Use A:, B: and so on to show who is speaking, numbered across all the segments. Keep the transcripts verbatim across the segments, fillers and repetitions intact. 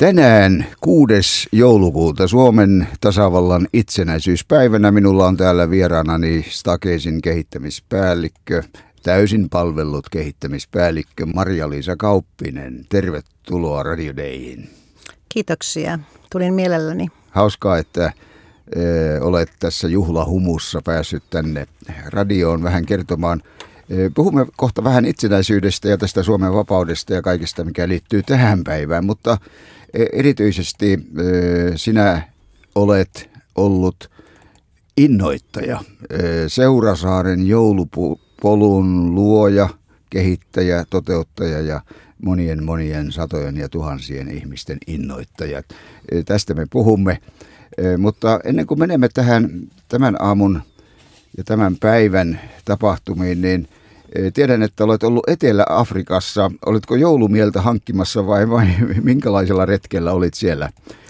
A: Tänään kuudes joulukuuta Suomen tasavallan itsenäisyyspäivänä minulla on täällä vieraanani Stakesin kehittämispäällikkö, täysin palvellut kehittämispäällikkö Marja-Liisa Kauppinen. Tervetuloa Radio Dayhin.
B: Kiitoksia. Tulin mielelläni.
A: Hauskaa, että äh, olet tässä juhlahumussa päässyt tänne radioon vähän kertomaan. Puhumme kohta vähän itsenäisyydestä ja tästä Suomen vapaudesta ja kaikesta, mikä liittyy tähän päivään, mutta erityisesti sinä olet ollut innoittaja, Seurasaaren joulupolun luoja, kehittäjä, toteuttaja ja monien monien satojen ja tuhansien ihmisten innoittajat. Tästä me puhumme, mutta ennen kuin menemme tähän tämän aamun ja tämän päivän tapahtumiin, niin tiedän, että olet ollut Etelä-Afrikassa. Olitko joulumieltä hankkimassa vai, vai minkälaisella retkellä olit siellä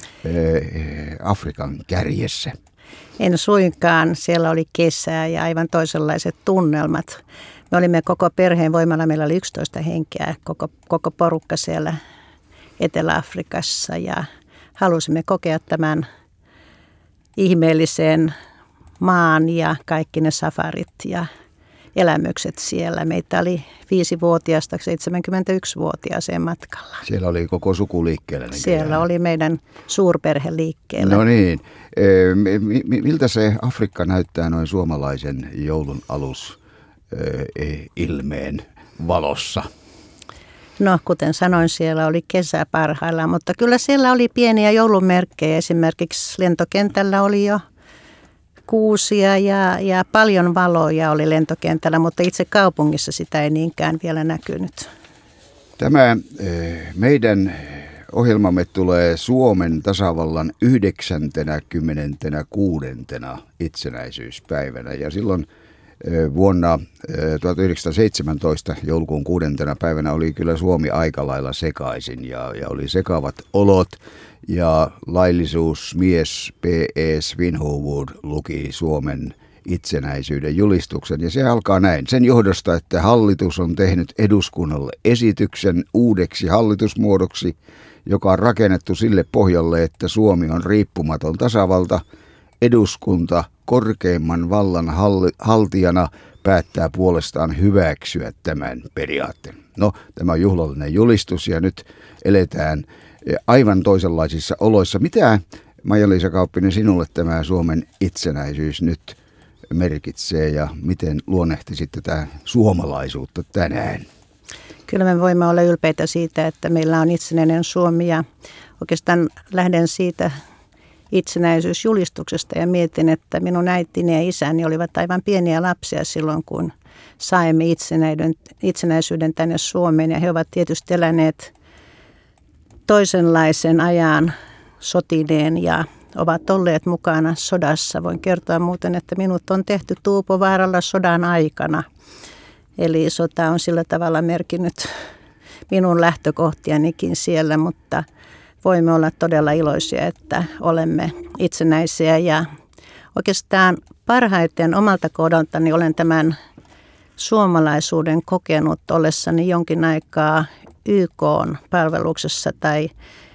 A: Afrikan kärjessä?
B: En suinkaan. Siellä oli kesää ja aivan toisenlaiset tunnelmat. Me olimme koko perheen voimalla. Meillä oli yksitoista henkeä, koko, koko porukka siellä Etelä-Afrikassa. Ja halusimme kokea tämän ihmeellisen maan ja kaikki ne safarit ja elämykset siellä. Meitä oli viisivuotiaasta seitsemänkymmentäyksivuotiaaseen matkalla.
A: Siellä oli koko suku liikkeellä.
B: Siellä oli meidän suurperhe liikkeellä.
A: No niin. Miltä se Afrikka näyttää noin suomalaisen joulun alus ilmeen valossa?
B: No, kuten sanoin, siellä oli kesä parhaillaan, mutta kyllä siellä oli pieniä joulumerkkejä. Esimerkiksi lentokentällä oli jo kuusia ja, ja paljon valoja oli lentokentällä, mutta itse kaupungissa sitä ei niinkään vielä näkynyt.
A: Tämä meidän ohjelmamme tulee Suomen tasavallan yhdeksänkymmentäkuudentena itsenäisyyspäivänä ja silloin vuonna tuhatyhdeksänsataaseitsemäntoista joulukuun kuudentena päivänä oli kyllä Suomi aika lailla sekaisin ja, ja oli sekavat olot ja laillisuusmies P E Svinhufvud luki Suomen itsenäisyyden julistuksen ja se alkaa näin. Sen johdosta, että hallitus on tehnyt eduskunnalle esityksen uudeksi hallitusmuodoksi, joka on rakennettu sille pohjalle, että Suomi on riippumaton tasavalta. Eduskunta korkeimman vallan haltijana päättää puolestaan hyväksyä tämän periaatteen. No, tämä on juhlallinen julistus ja nyt eletään aivan toisenlaisissa oloissa. Mitä, Maija-Liisa Kauppinen, sinulle tämä Suomen itsenäisyys nyt merkitsee ja miten luonnehtisit tätä suomalaisuutta tänään?
B: Kyllä me voimme olla ylpeitä siitä, että meillä on itsenäinen Suomi ja oikeastaan lähden siitä itsenäisyysjulistuksesta ja mietin, että minun äitini ja isäni olivat aivan pieniä lapsia silloin, kun saimme itsenäisyyden tänne Suomeen. Ja he ovat tietysti eläneet toisenlaisen ajan sotineen ja ovat olleet mukana sodassa. Voin kertoa muuten, että minut on tehty Tuupovaaralla sodan aikana. Eli sota on sillä tavalla merkinnyt minun lähtökohtianikin siellä, mutta voimme olla todella iloisia, että olemme itsenäisiä ja oikeastaan parhaiten omalta kohdaltani olen tämän suomalaisuuden kokenut ollessani jonkin aikaa Y K:n palveluksessa tai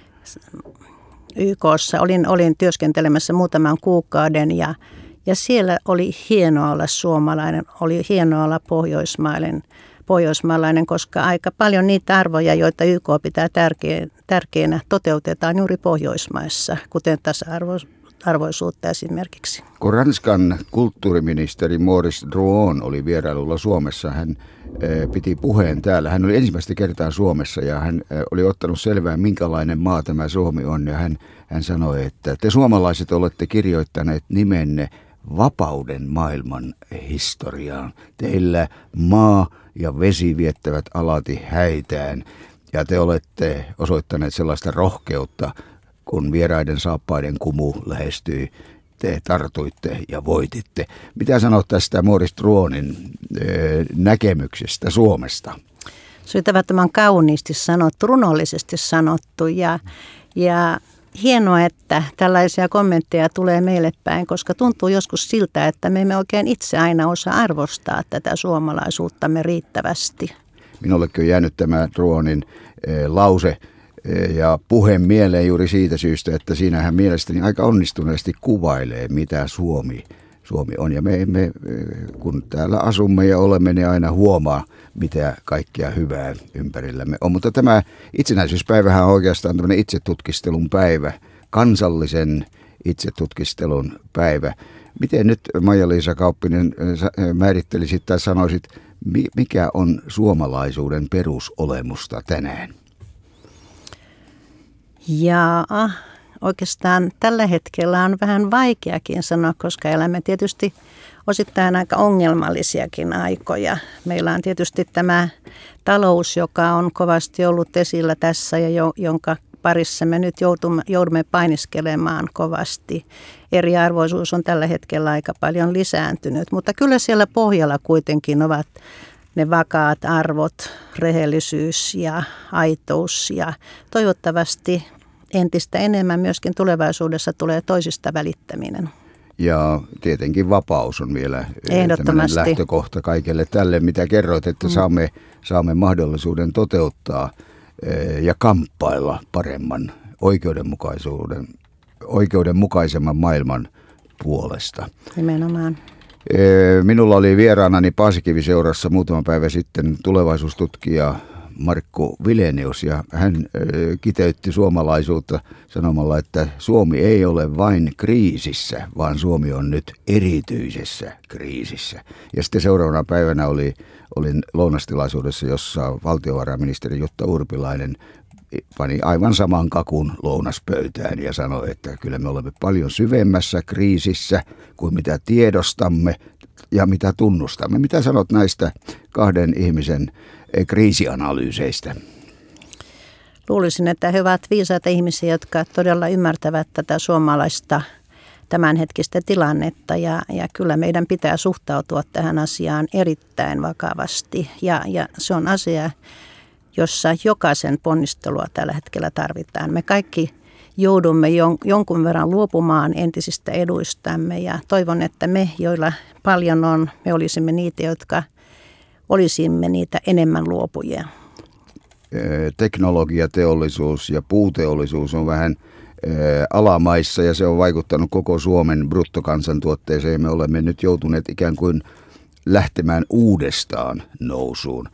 B: Y K:ssa. Olin, olin työskentelemässä muutaman kuukauden ja, ja siellä oli hienoa olla suomalainen, oli hienoa olla pohjoismainen. pohjoismaalainen, koska aika paljon niitä arvoja, joita Y K pitää tärkeä, tärkeänä, toteutetaan juuri Pohjoismaissa, kuten tasa-arvoisuutta esimerkiksi.
A: Kun Ranskan kulttuuriministeri Maurice Drouon oli vierailulla Suomessa, hän äh, piti puheen täällä. Hän oli ensimmäistä kertaa Suomessa ja hän äh, oli ottanut selvää, minkälainen maa tämä Suomi on. Ja hän, hän sanoi, että te suomalaiset olette kirjoittaneet nimenne vapauden maailman historiaan. Teillä maa ja vesi viettävät alati häitään ja te olette osoittaneet sellaista rohkeutta, kun vieraiden saappaiden kumu lähestyi, te tartuitte ja voititte. Mitä sanot tästä Maurice Drouonin näkemyksestä Suomesta?
B: Se oli tavattoman kauniisti sanottu, runollisesti sanottu ja, ja hienoa, että tällaisia kommentteja tulee meille päin, koska tuntuu joskus siltä, että me emme oikein itse aina osaa arvostaa tätä suomalaisuuttamme riittävästi.
A: Minullekin on jäänyt tämä Drouonin eh, lause Ja puheen mieleen juuri siitä syystä, että siinähän mielestäni aika onnistuneesti kuvailee, mitä Suomi, Suomi on. Ja me, me, kun täällä asumme ja olemme, niin aina huomaa, mitä kaikkea hyvää ympärillämme on. Mutta tämä itsenäisyyspäivähän on oikeastaan tämmöinen itsetutkistelun päivä, kansallisen itsetutkistelun päivä. Miten nyt, Maija-Liisa Kauppinen, määrittelisit tai sanoisit, mikä on suomalaisuuden perusolemusta tänään?
B: Jaa, oikeastaan tällä hetkellä on vähän vaikeakin sanoa, koska elämme tietysti osittain aika ongelmallisiakin aikoja. Meillä on tietysti tämä talous, joka on kovasti ollut esillä tässä ja jo, jonka parissa me nyt joudumme, joudumme painiskelemaan kovasti. Eriarvoisuus on tällä hetkellä aika paljon lisääntynyt, mutta kyllä siellä pohjalla kuitenkin ovat ne vakaat arvot, rehellisyys ja aitous ja toivottavasti entistä enemmän myöskin tulevaisuudessa tulee toisista välittäminen.
A: Ja tietenkin vapaus on vielä tämmöinen lähtökohta kaikelle tälle, mitä kerroit, että mm. saamme, saamme mahdollisuuden toteuttaa ja kamppailla paremman oikeudenmukaisuuden, oikeudenmukaisemman maailman puolesta.
B: Nimenomaan.
A: Minulla oli vieraanani Paasikivi-seurassa muutama päivä sitten tulevaisuustutkija Markku Vilenius, ja hän kiteytti suomalaisuutta sanomalla, että Suomi ei ole vain kriisissä, vaan Suomi on nyt erityisessä kriisissä. Ja sitten seuraavana päivänä oli, olin lounastilaisuudessa, jossa valtiovarainministeri Jutta Urpilainen pani aivan saman kakun lounaspöytään ja sanoi, että kyllä me olemme paljon syvemmässä kriisissä kuin mitä tiedostamme ja mitä tunnustamme. Mitä sanot näistä kahden ihmisen kriisianalyyseistä?
B: Luulisin, että he ovat viisaita ihmisiä, jotka todella ymmärtävät tätä suomalaista tämänhetkistä tilannetta ja, ja kyllä meidän pitää suhtautua tähän asiaan erittäin vakavasti ja, ja se on asia, jossa jokaisen ponnistelua tällä hetkellä tarvitaan. Me kaikki joudumme jon, jonkun verran luopumaan entisistä eduistamme ja toivon, että me, joilla paljon on, me olisimme niitä, jotka olisimme niitä enemmän luopujia.
A: Teknologia, teollisuus ja puuteollisuus on vähän alamaissa ja se on vaikuttanut koko Suomen bruttokansantuotteeseen. Me olemme nyt joutuneet ikään kuin lähtemään uudestaan nousuun.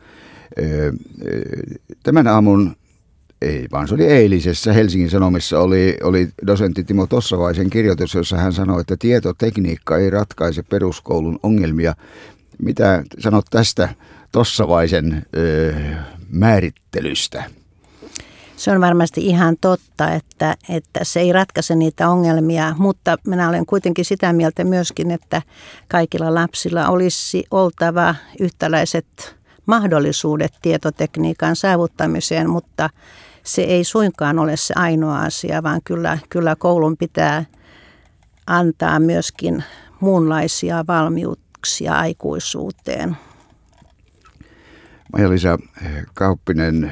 A: Tämän aamun, ei vaan se oli eilisessä Helsingin Sanomissa, oli, oli dosentti Timo Tossavaisen kirjoitus, jossa hän sanoi, että tietotekniikka ei ratkaise peruskoulun ongelmia. Mitä sanot tästä Tossavaisen ö, määrittelystä?
B: Se on varmasti ihan totta, että, että se ei ratkaise niitä ongelmia, mutta minä olen kuitenkin sitä mieltä myöskin, että kaikilla lapsilla olisi oltava yhtäläiset mahdollisuudet tietotekniikan saavuttamiseen, mutta se ei suinkaan ole se ainoa asia, vaan kyllä, kyllä koulun pitää antaa myöskin muunlaisia valmiuksia aikuisuuteen.
A: Maija-Liisa Kauppinen,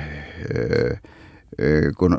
A: kun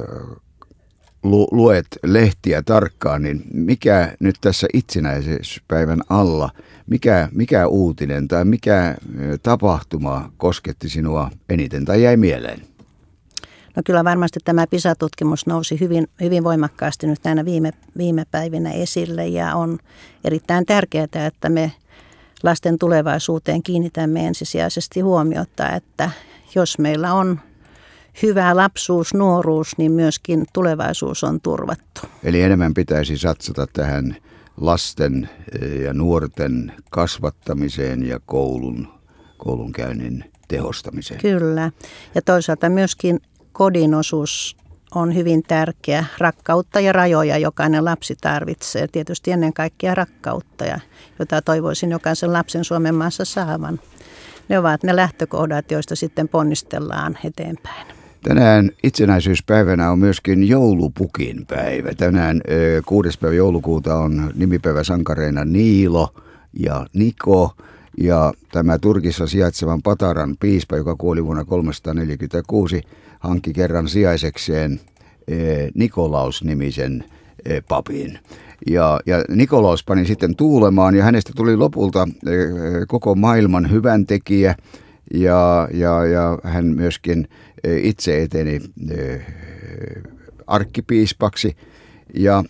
A: luet lehtiä tarkkaan, niin mikä nyt tässä itsenäisyyspäivän alla, mikä, mikä uutinen tai mikä tapahtuma kosketti sinua eniten tai jäi mieleen?
B: No kyllä varmasti tämä PISA-tutkimus nousi hyvin, hyvin voimakkaasti nyt näinä viime, viime päivinä esille ja on erittäin tärkeää, että me lasten tulevaisuuteen kiinnitämme ensisijaisesti huomiota, että jos meillä on hyvä lapsuus, nuoruus, niin myöskin tulevaisuus on turvattu.
A: Eli enemmän pitäisi satsata tähän lasten ja nuorten kasvattamiseen ja koulun, koulunkäynnin tehostamiseen.
B: Kyllä. Ja toisaalta myöskin kodin osuus on hyvin tärkeä. Rakkautta ja rajoja jokainen lapsi tarvitsee. Tietysti ennen kaikkea rakkautta, jota toivoisin jokaisen lapsen Suomen maassa saavan. Ne ovat ne lähtökohdat, joista sitten ponnistellaan eteenpäin.
A: Tänään itsenäisyyspäivänä on myöskin joulupukin päivä. Tänään kuudes päivä joulukuuta on nimipäiväsankareina Niilo ja Niko. Ja tämä Turkissa sijaitsevan Pataran piispa, joka kuoli vuonna kolmesataaneljäkymmentäkuusi, hankki kerran sijaisekseen Nikolaus-nimisen papin. Ja, ja Nikolaus pani sitten tuulemaan ja hänestä tuli lopulta koko maailman hyväntekijä. ja, ja, ja hän myöskin itse eteni arkkipiispaksi ja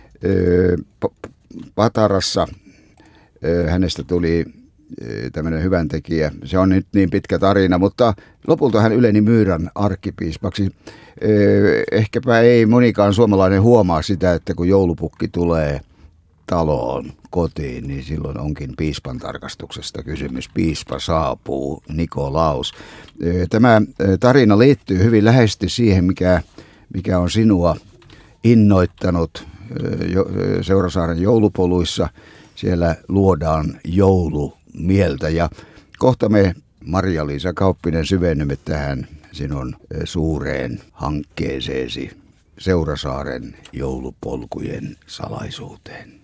A: Patarassa hänestä tuli tämmöinen hyväntekijä. Se on nyt niin pitkä tarina, mutta lopulta hän yleni Myyrän arkkipiispaksi. Ehkäpä ei monikaan suomalainen huomaa sitä, että kun joulupukki tulee taloon, kotiin, niin silloin onkin piispan tarkastuksesta kysymys. Piispa saapuu, Nikolaus. Tämä tarina liittyy hyvin läheisesti siihen, mikä, mikä on sinua innoittanut Seurasaaren joulupoluissa. Siellä luodaan joulumieltä ja kohta me, Maria-Liisa Kauppinen, syvennymme tähän sinun suureen hankkeeseesi Seurasaaren joulupolkujen salaisuuteen.